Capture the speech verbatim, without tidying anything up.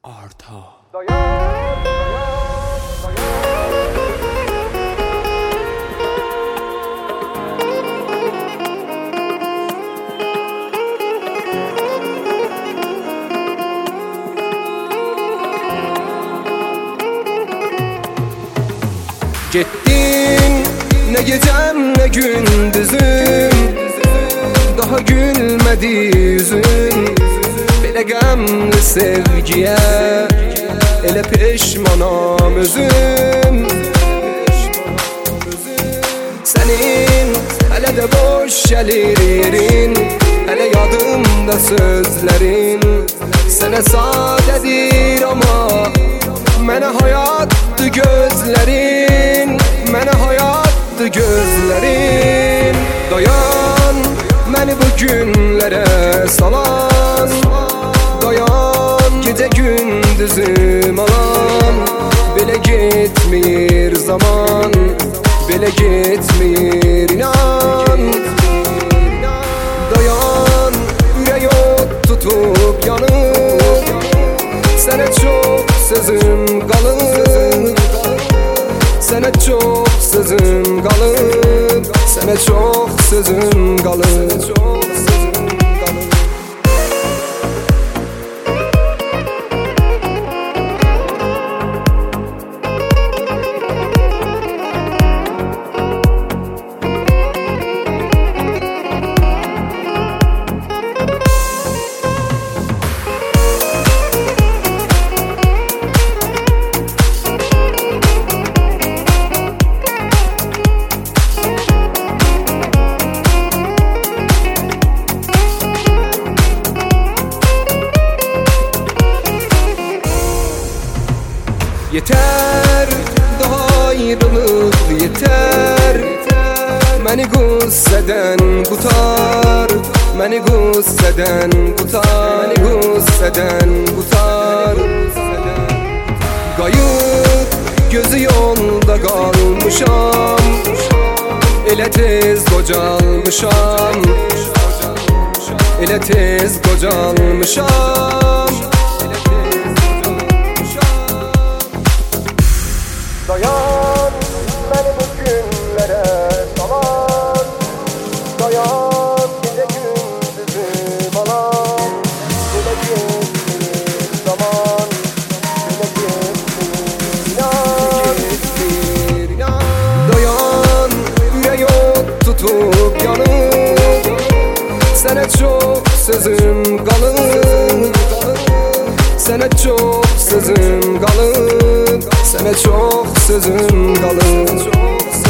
Arta. Dayan, dayan, dayan. Gittin ne gecem ne gündüzüm, daha gülmedi yüzün. Belə qəmli sevgiyə elə peşmanam özüm. Sənin hələ də boş gəlir yerin, hələ yadımda sözlərin. Sənə sadədir amma mənə hayatdı gözlərin, mənə hayatdı gözlərin. Dayan, məni bu günlərə salan, dayan, gecə gündüzüm alan. Belə getmir zaman, belə getmir inan. Dayan, ürək ot tutub yanır, sənə çox sözüm qalıb, sənə çox sözüm qalıb, sənə çox sözüm qalıb. Yeter, daha ayrılık yeter. Məni qüssədən qutar, məni qüssədən qutar, məni qüssədən qutar. Qayıt, gözü yolda qalmışam, elə tez qocalmışam, elə tez qocalmışam. Dayan, beni bu günlere salan, dayan, gece gündüzüm alan. Bile geçmir zaman, bile geçmir inan. Dayan, ürək ot tutub yanır, sənə çox sözüm qalıb, sənə çox sözüm qalıb, sənə çox sözüm qalıb.